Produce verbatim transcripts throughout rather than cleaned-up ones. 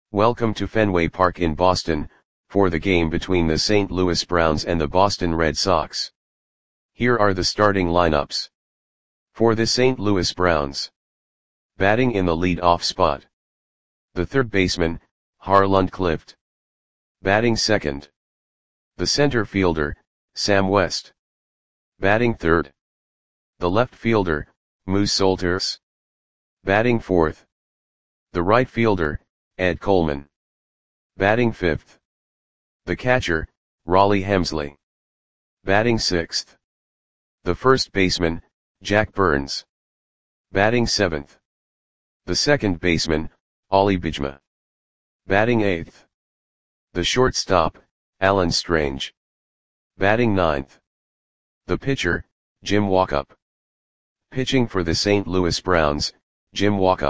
Welcome to Fenway Park in Boston, for the game between the Saint Louis Browns and the Boston Red Sox. Here are the starting lineups. For the Saint Louis Browns. Batting in the lead-off spot. The third baseman, Harland Clift. Batting second. The center fielder, Sam West. Batting third. The left fielder, Moose Solters. Batting fourth. The right fielder, Ed Coleman. Batting fifth. The catcher, Rollie Hemsley. Batting sixth. The first baseman, Jack Burns. Batting seventh. The second baseman, Ollie Biejema. Batting eighth. The shortstop, Alan Strange. Batting ninth. The pitcher, Jim Walkup. Pitching for the Saint Louis Browns, Jim Walkup.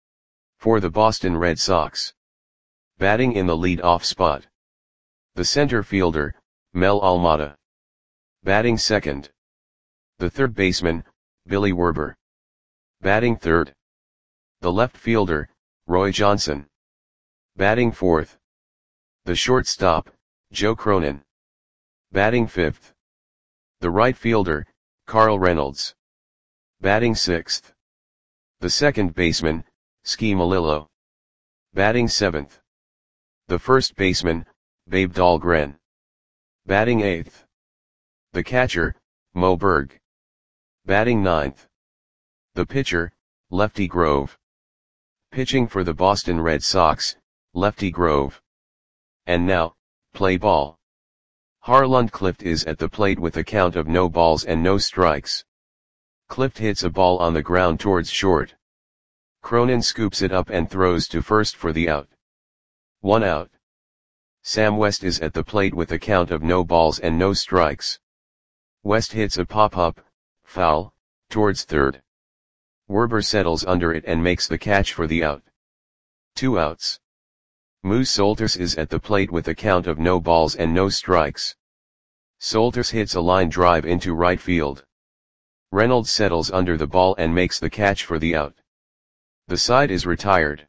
For the Boston Red Sox. Batting in the lead-off spot. The center fielder, Mel Almada. Batting second. The third baseman, Billy Werber. Batting third. The left fielder, Roy Johnson. Batting fourth. The shortstop, Joe Cronin. Batting fifth. The right fielder, Carl Reynolds. Batting sixth. The second baseman, Ski Malillo. Batting seventh. The first baseman, Babe Dahlgren. Batting eighth. The catcher, Mo Berg. Batting ninth. The pitcher, Lefty Grove. Pitching for the Boston Red Sox, Lefty Grove. And now, play ball. Harland Clift is at the plate with a count of no balls and no strikes. Clift hits a ball on the ground towards short. Cronin scoops it up and throws to first for the out. One out. Sam West is at the plate with a count of no balls and no strikes. West hits a pop-up, foul, towards third. Werber settles under it and makes the catch for the out. Two outs. Moose Solters is at the plate with a count of no balls and no strikes. Solters hits a line drive into right field. Reynolds settles under the ball and makes the catch for the out. The side is retired.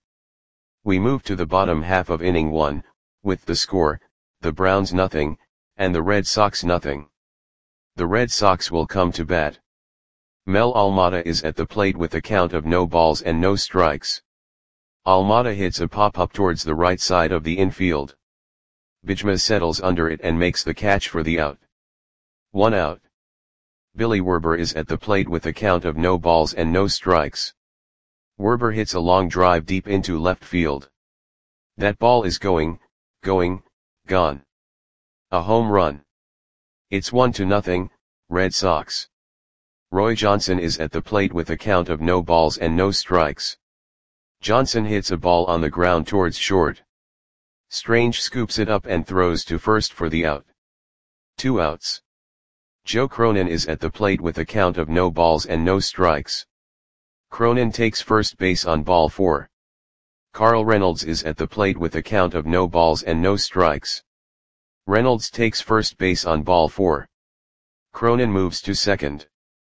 We move to the bottom half of inning one, with the score, the Browns nothing, and the Red Sox nothing. The Red Sox will come to bat. Mel Almada is at the plate with a count of no balls and no strikes. Almada hits a pop-up towards the right side of the infield. Biejema settles under it and makes the catch for the out. One out. Billy Werber is at the plate with a count of no balls and no strikes. Werber hits a long drive deep into left field. That ball is going, going, gone. A home run. It's one to nothing, Red Sox. Roy Johnson is at the plate with a count of no balls and no strikes. Johnson hits a ball on the ground towards short. Strange scoops it up and throws to first for the out. Two outs. Joe Cronin is at the plate with a count of no balls and no strikes. Cronin takes first base on ball four. Carl Reynolds is at the plate with a count of no balls and no strikes. Reynolds takes first base on ball four. Cronin moves to second.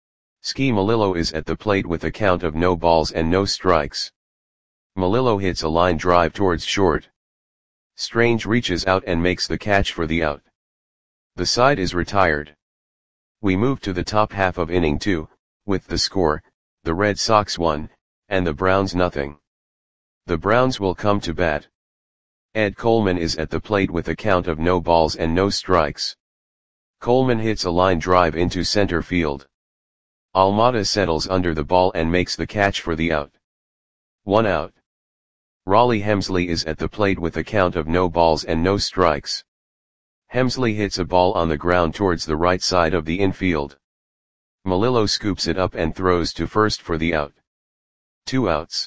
Ski Malillo is at the plate with a count of no balls and no strikes. Malillo hits a line drive towards short. Strange reaches out and makes the catch for the out. The side is retired. We move to the top half of inning two, with the score, the Red Sox one, and the Browns nothing. The Browns will come to bat. Ed Coleman is at the plate with a count of no balls and no strikes. Coleman hits a line drive into center field. Almada settles under the ball and makes the catch for the out. One out. Rollie Hemsley is at the plate with a count of no balls and no strikes. Hemsley hits a ball on the ground towards the right side of the infield. Malillo scoops it up and throws to first for the out. Two outs.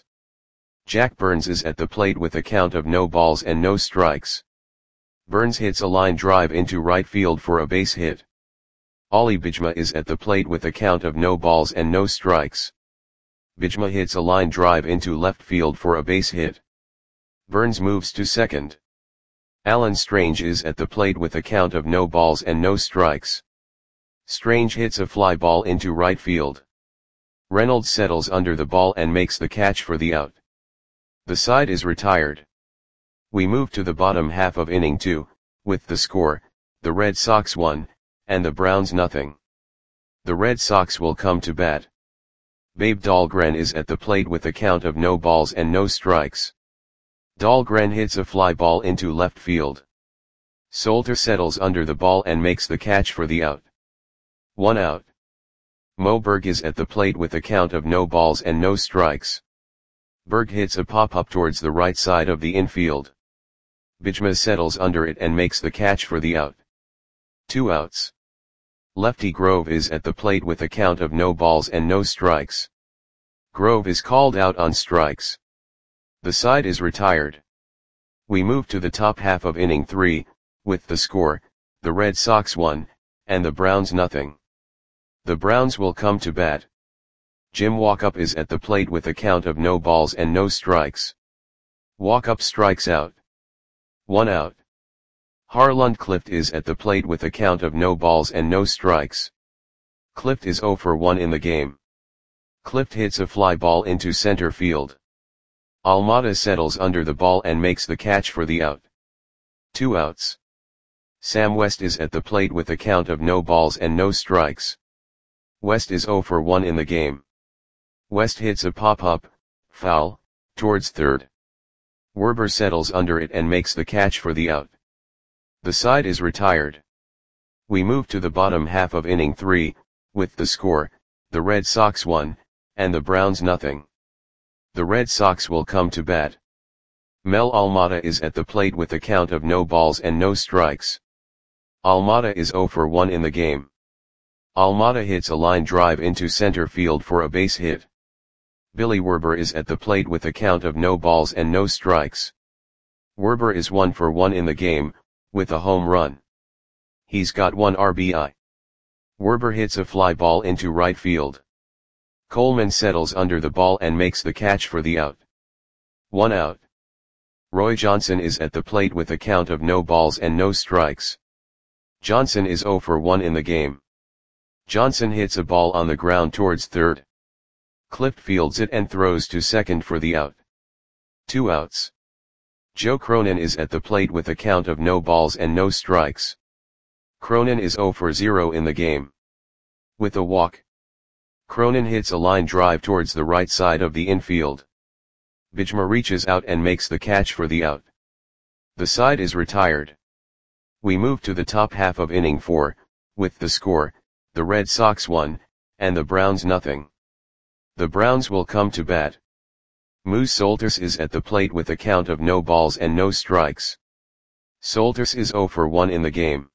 Jack Burns is at the plate with a count of no balls and no strikes. Burns hits a line drive into right field for a base hit. Ollie Biejema is at the plate with a count of no balls and no strikes. Biejema hits a line drive into left field for a base hit. Burns moves to second. Alan Strange is at the plate with a count of no balls and no strikes. Strange hits a fly ball into right field. Reynolds settles under the ball and makes the catch for the out. The side is retired. We move to the bottom half of inning two, with the score, the Red Sox one, and the Browns nothing. The Red Sox will come to bat. Babe Dahlgren is at the plate with a count of no balls and no strikes. Dahlgren hits a fly ball into left field. Solter settles under the ball and makes the catch for the out. One out. Moberg is at the plate with a count of no balls and no strikes. Berg hits a pop-up towards the right side of the infield. Bijma settles under it and makes the catch for the out. Two outs. Lefty Grove is at the plate with a count of no balls and no strikes. Grove is called out on strikes. The side is retired. We move to the top half of inning three, with the score, the Red Sox one, and the Browns nothing. The Browns will come to bat. Jim Walkup is at the plate with a count of no balls and no strikes. Walkup strikes out. One out. Harlund Clift is at the plate with a count of no balls and no strikes. Clift is oh for one in the game. Clift hits a fly ball into center field. Almada settles under the ball and makes the catch for the out. Two outs. Sam West is at the plate with a count of no balls and no strikes. West is oh for one in the game. West hits a pop-up, foul, towards third. Werber settles under it and makes the catch for the out. The side is retired. We move to the bottom half of inning three, with the score, the Red Sox one, and the Browns nothing. The Red Sox will come to bat. Mel Almada is at the plate with a count of no balls and no strikes. Almada is oh for one in the game. Almada hits a line drive into center field for a base hit. Billy Werber is at the plate with a count of no balls and no strikes. Werber is one for one in the game, with a home run. He's got one R B I. Werber hits a fly ball into right field. Coleman settles under the ball and makes the catch for the out. One out. Roy Johnson is at the plate with a count of no balls and no strikes. Johnson is oh for one in the game. Johnson hits a ball on the ground towards third. Clift fields it and throws to second for the out. Two outs. Joe Cronin is at the plate with a count of no balls and no strikes. Cronin is oh for zero in the game. With a walk. Cronin hits a line drive towards the right side of the infield. Bijma reaches out and makes the catch for the out. The side is retired. We move to the top half of inning four, with the score, the Red Sox one, and the Browns nothing. The Browns will come to bat. Moose Solters is at the plate with a count of no balls and no strikes. Solters is oh for one in the game.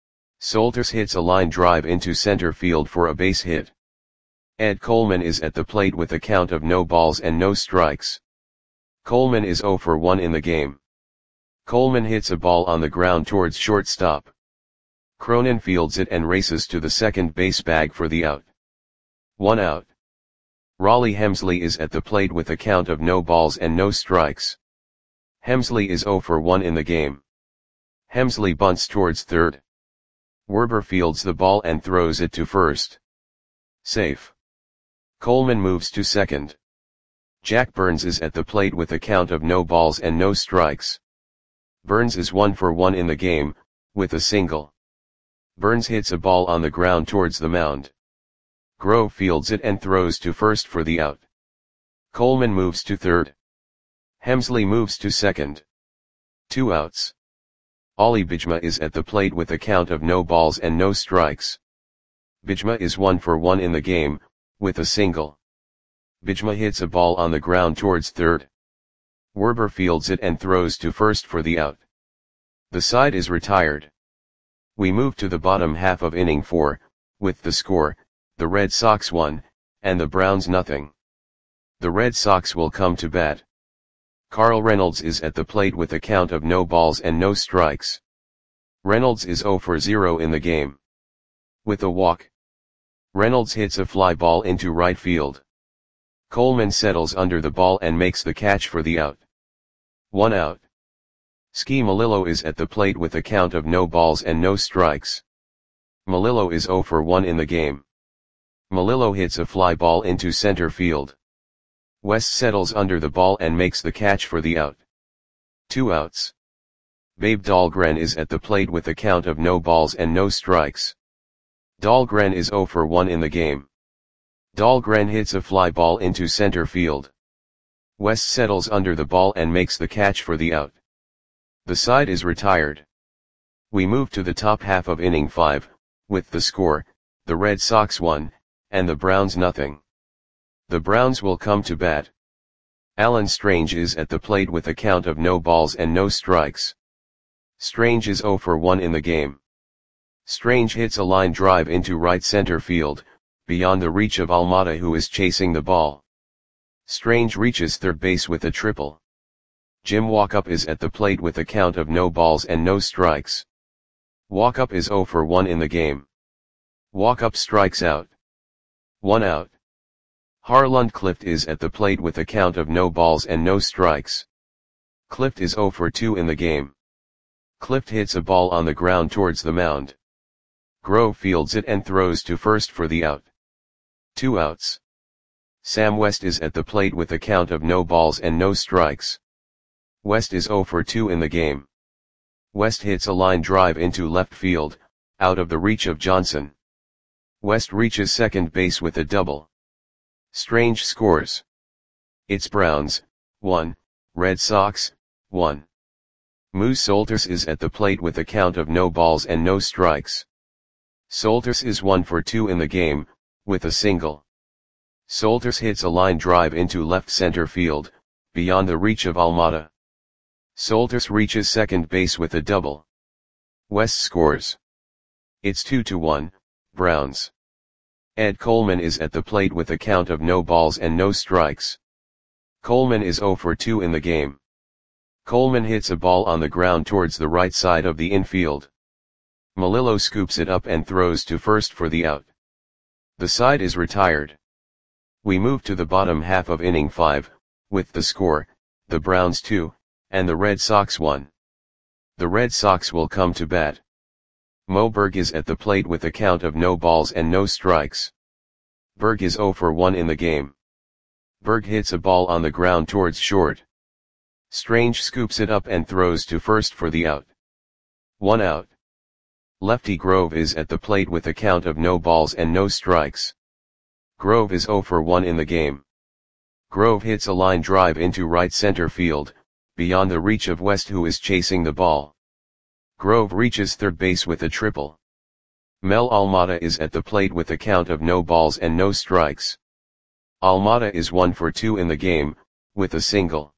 Solters hits a line drive into center field for a base hit. Ed Coleman is at the plate with a count of no balls and no strikes. Coleman is oh for one in the game. Coleman hits a ball on the ground towards shortstop. Cronin fields it and races to the second base bag for the out. One out. Raleigh Hemsley is at the plate with a count of no balls and no strikes. Hemsley is oh for one in the game. Hemsley bunts towards third. Werber fields the ball and throws it to first. Safe. Coleman moves to second. Jack Burns is at the plate with a count of no balls and no strikes. Burns is one for one in the game, with a single. Burns hits a ball on the ground towards the mound. Grove fields it and throws to first for the out. Coleman moves to third. Hemsley moves to second. Two outs. Ollie Bijma is at the plate with a count of no balls and no strikes. Bijma is one for one in the game, with a single. Bijma hits a ball on the ground towards third. Werber fields it and throws to first for the out. The side is retired. We move to the bottom half of inning four, with the score, the Red Sox one, and the Browns nothing. The Red Sox will come to bat. Carl Reynolds is at the plate with a count of no balls and no strikes. Reynolds is oh for zero in the game. With a walk. Reynolds hits a fly ball into right field. Coleman settles under the ball and makes the catch for the out. One out. Ski Melillo is at the plate with a count of no balls and no strikes. Melillo is oh for one in the game. Melillo hits a fly ball into center field. West settles under the ball and makes the catch for the out. Two outs. Babe Dahlgren is at the plate with a count of no balls and no strikes. Dahlgren is oh for one in the game. Dahlgren hits a fly ball into center field. West settles under the ball and makes the catch for the out. The side is retired. We move to the top half of inning five, with the score, the Red Sox one, and the Browns nothing. The Browns will come to bat. Alan Strange is at the plate with a count of no balls and no strikes. Strange is oh for one in the game. Strange hits a line drive into right center field, beyond the reach of Almada, who is chasing the ball. Strange reaches third base with a triple. Jim Walkup is at the plate with a count of no balls and no strikes. Walkup is oh for one in the game. Walkup strikes out. One out. Harlund Clift is at the plate with a count of no balls and no strikes. Clift is oh for two in the game. Clift hits a ball on the ground towards the mound. Grove fields it and throws to first for the out. Two outs. Sam West is at the plate with a count of no balls and no strikes. West is oh for two in the game. West hits a line drive into left field, out of the reach of Johnson. West reaches second base with a double. Strange scores. It's Browns, one, Red Sox, one. Moose Solters is at the plate with a count of no balls and no strikes. Solters is one for two in the game, with a single. Solters hits a line drive into left center field, beyond the reach of Almada. Solters reaches second base with a double. West scores. It's two to one, Browns. Ed Coleman is at the plate with a count of no balls and no strikes. Coleman is oh for two in the game. Coleman hits a ball on the ground towards the right side of the infield. Melillo scoops it up and throws to first for the out. The side is retired. We move to the bottom half of inning five, with the score, the Browns two, and the Red Sox one. The Red Sox will come to bat. Mo Berg is at the plate with a count of no balls and no strikes. Berg is oh for one in the game. Berg hits a ball on the ground towards short. Strange scoops it up and throws to first for the out. One out. Lefty Grove is at the plate with a count of no balls and no strikes. Grove is oh for one in the game. Grove hits a line drive into right center field, beyond the reach of West, who is chasing the ball. Grove reaches third base with a triple. Mel Almada is at the plate with a count of no balls and no strikes. Almada is one for two in the game, with a single.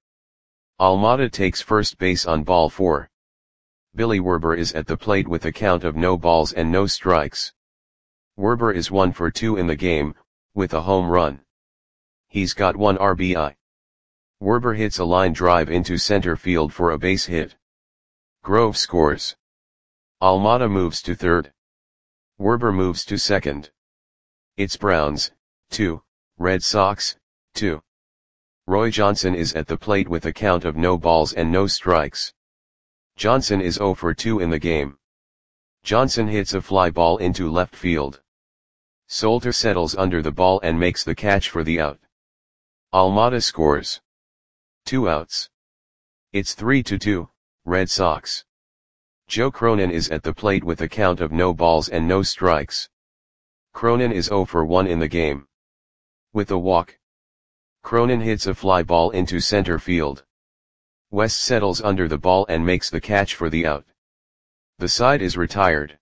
Almada takes first base on ball four. Billy Werber is at the plate with a count of no balls and no strikes. Werber is one for two in the game, with a home run. He's got one R B I. Werber hits a line drive into center field for a base hit. Grove scores. Almada moves to third. Werber moves to second. It's Browns, two, Red Sox, two. Roy Johnson is at the plate with a count of no balls and no strikes. Johnson is oh for two in the game. Johnson hits a fly ball into left field. Solter settles under the ball and makes the catch for the out. Almada scores. Two outs. It's three to two, Red Sox. Joe Cronin is at the plate with a count of no balls and no strikes. Cronin is oh for one in the game. With a walk. Cronin hits a fly ball into center field. West settles under the ball and makes the catch for the out. The side is retired.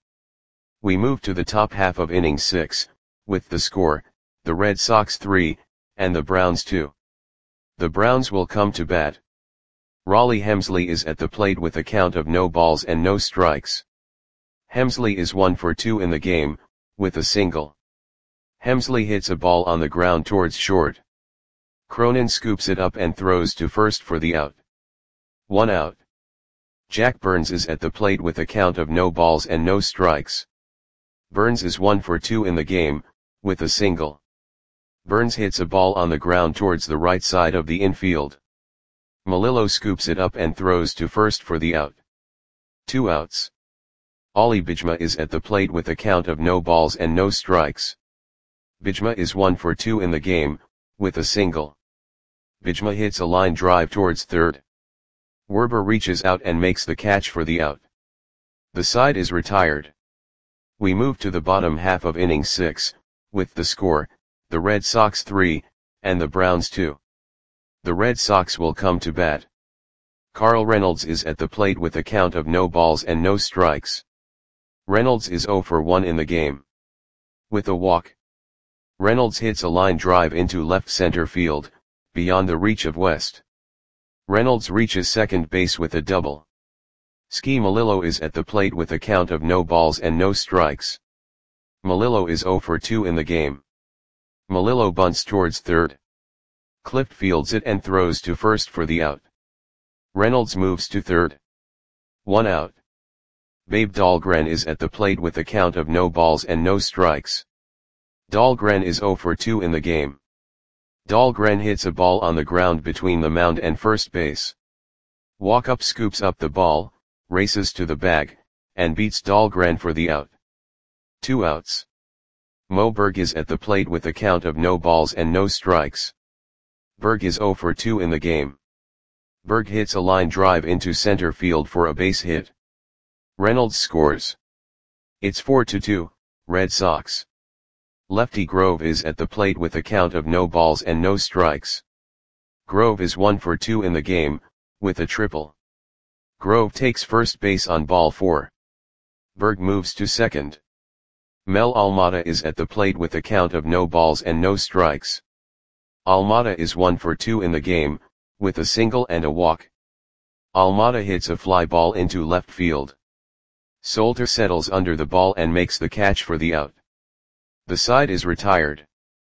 We move to the top half of inning six, with the score, the Red Sox three, and the Browns two. The Browns will come to bat. Raleigh Hemsley is at the plate with a count of no balls and no strikes. Hemsley is one for two in the game, with a single. Hemsley hits a ball on the ground towards short. Cronin scoops it up and throws to first for the out. One out. Jack Burns is at the plate with a count of no balls and no strikes. Burns is one for two in the game, with a single. Burns hits a ball on the ground towards the right side of the infield. Melillo scoops it up and throws to first for the out. Two outs. Ollie Bijma is at the plate with a count of no balls and no strikes. Bijma is one for two in the game, with a single. Bijma hits a line drive towards third. Werber reaches out and makes the catch for the out. The side is retired. We move to the bottom half of inning six, with the score, the Red Sox three, and the Browns two. The Red Sox will come to bat. Carl Reynolds is at the plate with a count of no balls and no strikes. Reynolds is oh for one in the game. With a walk, Reynolds hits a line drive into left center field, beyond the reach of West. Reynolds reaches second base with a double. Ski Melillo is at the plate with a count of no balls and no strikes. Melillo is oh for two in the game. Melillo bunts towards third. Clift fields it and throws to first for the out. Reynolds moves to third. One out. Babe Dahlgren is at the plate with a count of no balls and no strikes. Dahlgren is oh for two in the game. Dahlgren hits a ball on the ground between the mound and first base. Walkup scoops up the ball, races to the bag, and beats Dahlgren for the out. Two outs. Mo Berg is at the plate with a count of no balls and no strikes. Berg is oh for two in the game. Berg hits a line drive into center field for a base hit. Reynolds scores. It's four to two, Red Sox. Lefty Grove is at the plate with a count of no balls and no strikes. Grove is one for two in the game, with a triple. Grove takes first base on ball four. Berg moves to second. Mel Almada is at the plate with a count of no balls and no strikes. Almada is one for two in the game, with a single and a walk. Almada hits a fly ball into left field. Solter settles under the ball and makes the catch for the out. The side is retired.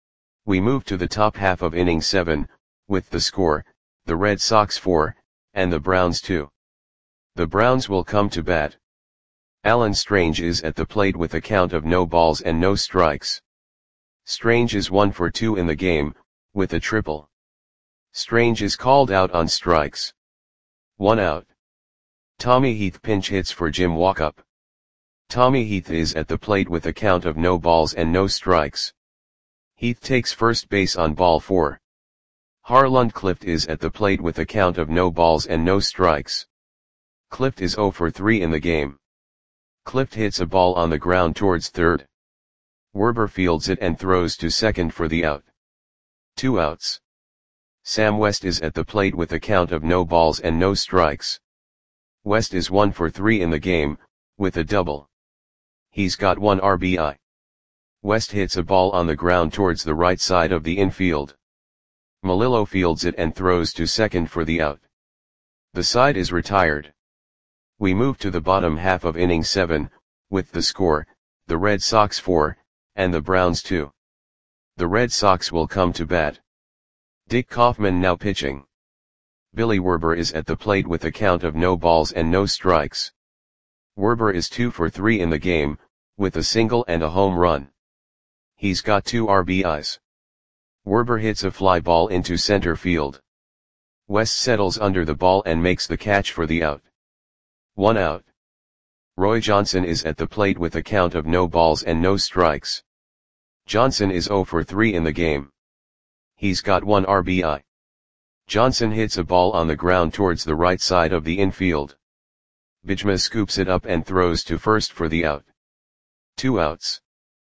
We move to the top half of inning seven, with the score, the Red Sox four, and the Browns two. The Browns will come to bat. Alan Strange is at the plate with a count of no balls and no strikes. Strange is one for two in the game, with a triple. Strange is called out on strikes. One out. Tommy Heath pinch hits for Jim Walkup. Tommy Heath is at the plate with a count of no balls and no strikes. Heath takes first base on ball four. Harlund Clift is at the plate with a count of no balls and no strikes. Clift is oh for three in the game. Clift hits a ball on the ground towards third. Werber fields it and throws to second for the out. Two outs. Sam West is at the plate with a count of no balls and no strikes. West is one for three in the game, with a double. He's got one R B I. West hits a ball on the ground towards the right side of the infield. Melillo fields it and throws to second for the out. The side is retired. We move to the bottom half of inning seven, with the score, the Red Sox four, and the Browns two. The Red Sox will come to bat. Dick Kaufman now pitching. Billy Werber is at the plate with a count of no balls and no strikes. Werber is two for three in the game, with a single and a home run. He's got two R B Is. Werber hits a fly ball into center field. West settles under the ball and makes the catch for the out. One out. Roy Johnson is at the plate with a count of no balls and no strikes. Johnson is oh for three in the game. He's got one R B I. Johnson hits a ball on the ground towards the right side of the infield. Bijma scoops it up and throws to first for the out. Two outs.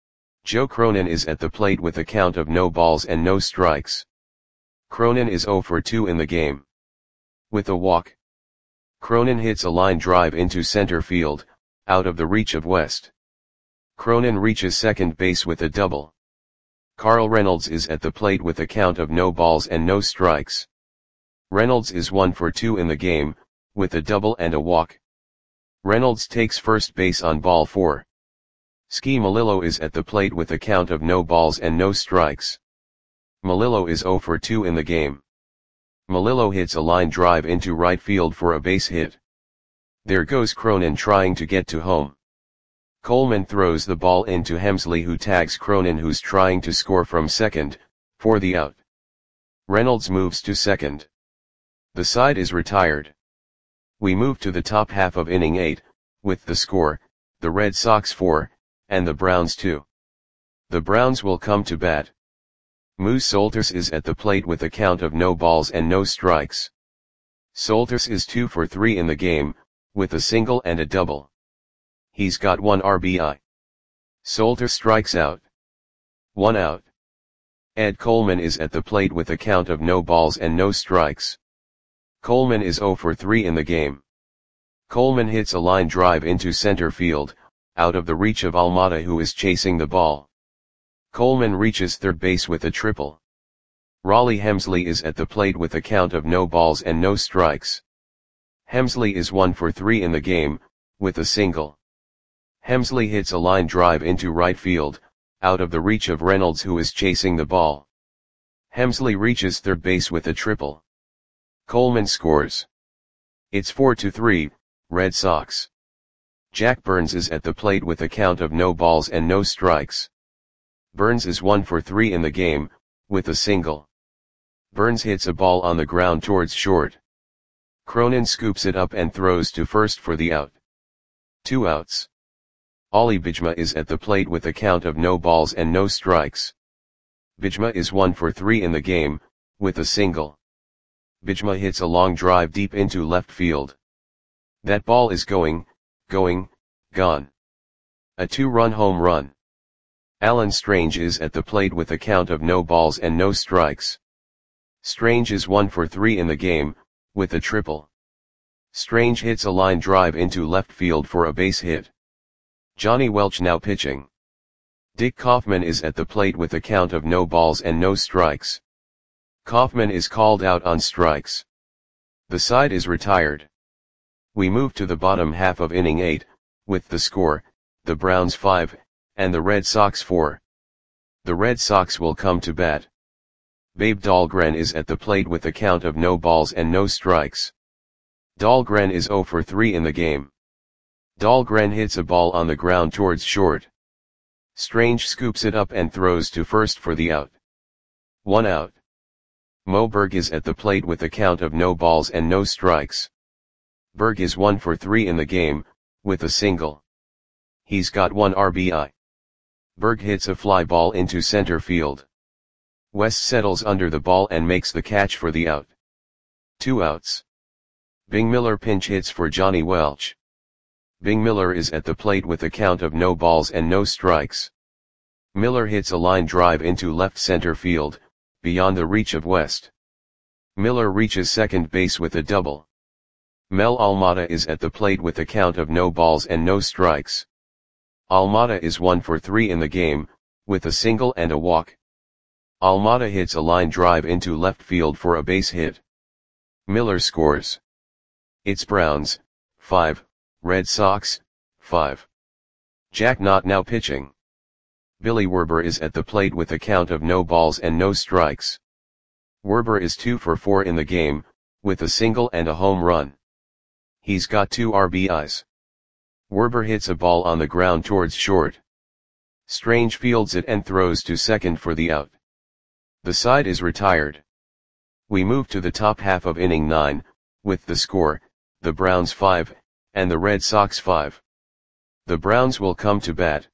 Joe Cronin is at the plate with a count of no balls and no strikes. Cronin is oh for two in the game. With a walk, Cronin hits a line drive into center field, out of the reach of West. Cronin reaches second base with a double. Carl Reynolds is at the plate with a count of no balls and no strikes. Reynolds is one for two in the game, with a double and a walk. Reynolds takes first base on ball four. Ski Melillo is at the plate with a count of no balls and no strikes. Melillo is oh for two in the game. Melillo hits a line drive into right field for a base hit. There goes Cronin trying to get to home. Coleman throws the ball into Hemsley, who tags Cronin, who's trying to score from second, for the out. Reynolds moves to second. The side is retired. We move to the top half of inning eight, with the score, the Red Sox four, and the Browns two. The Browns will come to bat. Moose Solters is at the plate with a count of no balls and no strikes. Solters is two for three in the game, with a single and a double. He's got one R B I. Solters strikes out. One out. Ed Coleman is at the plate with a count of no balls and no strikes. Coleman is zero for three in the game. Coleman hits a line drive into center field, out of the reach of Almada, who is chasing the ball. Coleman reaches third base with a triple. Rollie Hemsley is at the plate with a count of no balls and no strikes. Hemsley is one for three in the game, with a single. Hemsley hits a line drive into right field, out of the reach of Reynolds, who is chasing the ball. Hemsley reaches third base with a triple. Coleman scores. It's four to three, Red Sox. Jack Burns is at the plate with a count of no balls and no strikes. Burns is one for three in the game, with a single. Burns hits a ball on the ground towards short. Cronin scoops it up and throws to first for the out. Two outs. Ollie Bijma is at the plate with a count of no balls and no strikes. Bijma is one for three in the game, with a single. Bijma hits a long drive deep into left field. That ball is going, going, gone. A two-run home run. Alan Strange is at the plate with a count of no balls and no strikes. Strange is one for three in the game, with a triple. Strange hits a line drive into left field for a base hit. Johnny Welch now pitching. Dick Kaufman is at the plate with a count of no balls and no strikes. Kaufman is called out on strikes. The side is retired. We move to the bottom half of inning eight, with the score, the Browns five, and the Red Sox four. The Red Sox will come to bat. Babe Dahlgren is at the plate with a count of no balls and no strikes. Dahlgren is zero for three in the game. Dahlgren hits a ball on the ground towards short. Strange scoops it up and throws to first for the out. One out. Mo Berg is at the plate with a count of no balls and no strikes. Berg is one for three in the game, with a single. He's got one R B I. Berg hits a fly ball into center field. West settles under the ball and makes the catch for the out. Two outs. Bing Miller pinch hits for Johnny Welch. Bing Miller is at the plate with a count of no balls and no strikes. Miller hits a line drive into left center field, beyond the reach of West. Miller reaches second base with a double. Mel Almada is at the plate with a count of no balls and no strikes. Almada is one for three in the game, with a single and a walk. Almada hits a line drive into left field for a base hit. Miller scores. It's Browns, five, Red Sox, five. Jack Knott now pitching. Billy Werber is at the plate with a count of no balls and no strikes. Werber is two for four in the game, with a single and a home run. He's got two R B Is. Werber hits a ball on the ground towards short. Strange fields it and throws to second for the out. The side is retired. We move to the top half of inning nine, with the score, the Browns five, and the Red Sox five. The Browns will come to bat.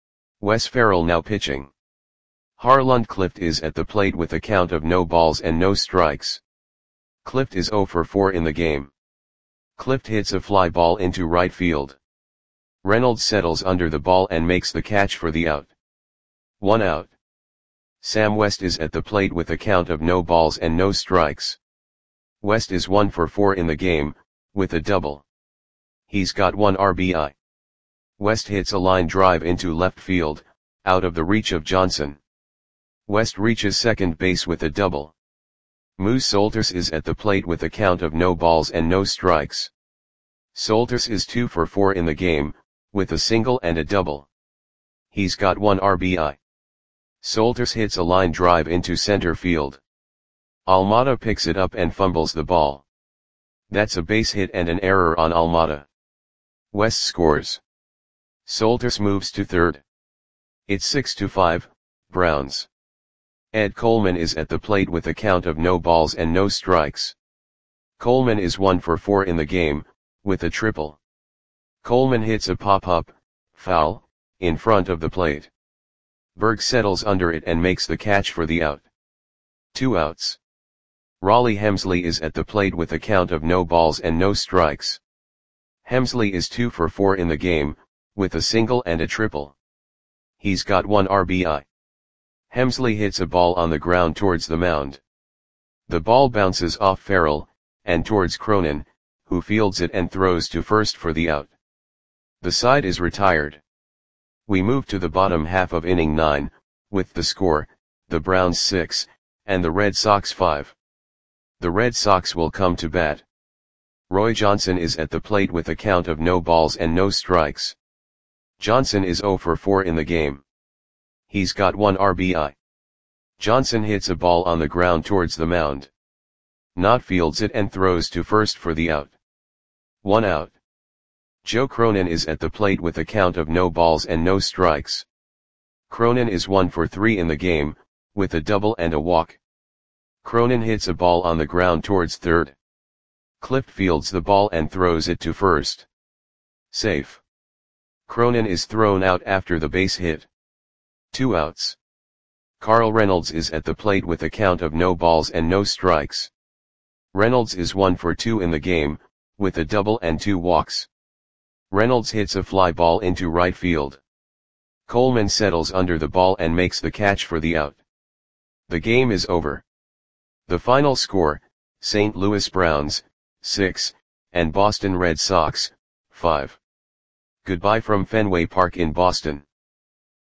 Wes Farrell now pitching. Harland Clift is at the plate with a count of no balls and no strikes. Clift is zero for four in the game. Clift hits a fly ball into right field. Reynolds settles under the ball and makes the catch for the out. One out. Sam West is at the plate with a count of no balls and no strikes. West is one for four in the game, with a double. He's got one R B I. West hits a line drive into left field, out of the reach of Johnson. West reaches second base with a double. Moose Solters is at the plate with a count of no balls and no strikes. Solters is two for four in the game, with a single and a double. He's got one R B I. Solters hits a line drive into center field. Almada picks it up and fumbles the ball. That's a base hit and an error on Almada. West scores. Solters moves to third. It's six to five, Browns. Ed Coleman is at the plate with a count of no balls and no strikes. Coleman is one for four in the game, with a triple. Coleman hits a pop-up, foul, in front of the plate. Berg settles under it and makes the catch for the out. Two outs. Raleigh Hemsley is at the plate with a count of no balls and no strikes. Hemsley is two for four in the game, with a single and a triple. He's got one R B I. Hemsley hits a ball on the ground towards the mound. The ball bounces off Farrell, and towards Cronin, who fields it and throws to first for the out. The side is retired. We move to the bottom half of inning nine, with the score, the Browns six, and the Red Sox five. The Red Sox will come to bat. Roy Johnson is at the plate with a count of no balls and no strikes. Johnson is zero for four in the game. He's got one R B I. Johnson hits a ball on the ground towards the mound. Knott fields it and throws to first for the out. One out. Joe Cronin is at the plate with a count of no balls and no strikes. Cronin is one for three in the game, with a double and a walk. Cronin hits a ball on the ground towards third. Clift fields the ball and throws it to first. Safe. Cronin is thrown out after the base hit. Two outs. Carl Reynolds is at the plate with a count of no balls and no strikes. Reynolds is one for two in the game, with a double and two walks. Reynolds hits a fly ball into right field. Coleman settles under the ball and makes the catch for the out. The game is over. The final score, Saint Louis Browns, six, and Boston Red Sox, five. Goodbye from Fenway Park in Boston.